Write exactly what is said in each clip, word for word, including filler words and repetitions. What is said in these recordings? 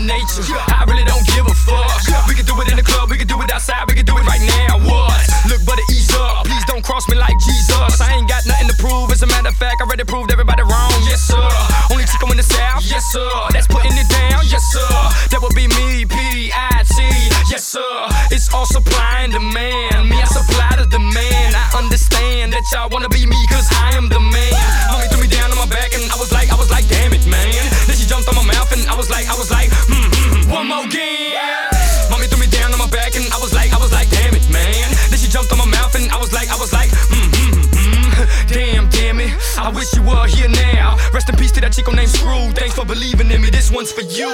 nature. I really don't give a fuck. We can do it in the club, we can do it outside, we can do it right now. What? Look, buddy, ease up. Please don't cross me like Jesus. I ain't got nothing to prove. As a matter of fact, I already proved everybody wrong. Yes, sir. Only Chico in the South. Yes, sir. That's putting it down. Yes, sir. That would be me, P I T. Yes, sir. It's all supply and demand. Me, I supply the demand. I understand that y'all wanna be me, cause I am the man. Mommy threw me down on my back and I was like, I was like, damn it, man. Then she jumped on my mouth and I was like, I was like, hmm, hmm, one more again. Mommy threw me down on my back and I was like, I was like, damn it, man. Then she jumped on my mouth and I was like, I was like, hmm, hmm, hmm. Damn, damn it. I wish you were here now. Rest in peace to that Chico named Screw. Thanks for believing in me. This one's for you.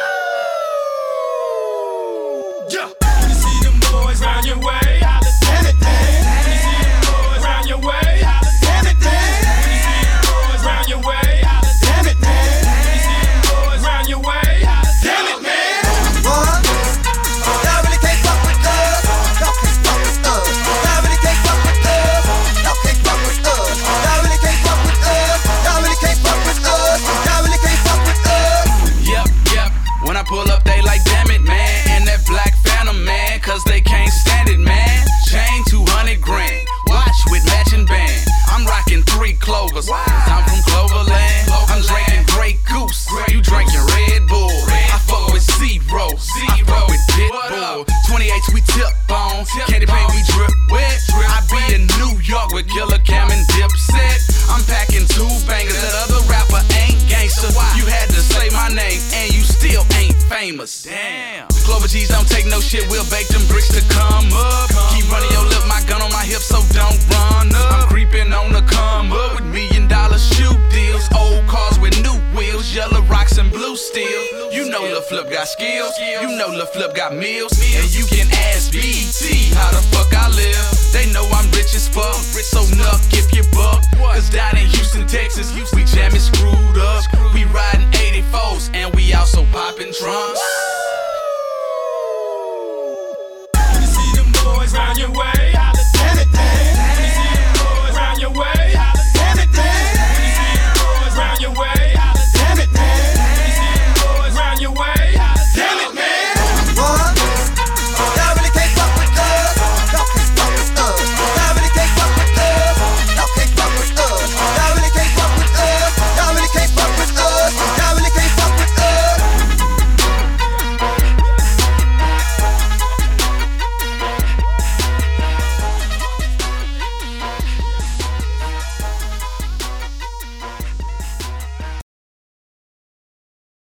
Yeah. When you see them boys round your way, damn it, man. When you see them boys round your way, damn it, man. When you see them boys round your way, damn it, man. When you see them boys round your way, damn it, man. What? Y'all really can't fuck with us. Y'all can't fuck with us. Y'all really can't fuck with us. Y'all can't fuck with us. Y'all really can't fuck with us. Y'all really can't fuck with us. Y'all really can't fuck with us. Yep, yep. When I pull up, they like, damn it, man. And that black Phantom, man, cause they can't stand it, man. Chain two hundred grand. Watch with matching band. I'm rocking three clovers. I'm from Cloverland. I'm drinking Grey Goose. You drinking Red Bull. I fuck with Zero. I fuck with Pitbull. twenty-eights we tip on. Candy paint we drip wet. I be in New York with Killer Cam and Dipset. I'm packing two bangers. That other rapper ain't gangster. You had to say my name and you still ain't famous. Damn. Clover G's don't take no shit. We'll bake them bricks to come up. Keep running your lip, my gun on my hip, so don't run up. I'm creeping on the come up with million dollar shoe deals. Old cars with new wheels, yellow rocks and blue steel. You know Lil Flip got skills. You know Lil Flip got meals. And you can ask B E T how the fuck I live. They know I'm rich as fuck, so nuck if you buck. Cause down in Houston, Texas, we jamming screwed up. We riding eighty-fours and we also popping trunks.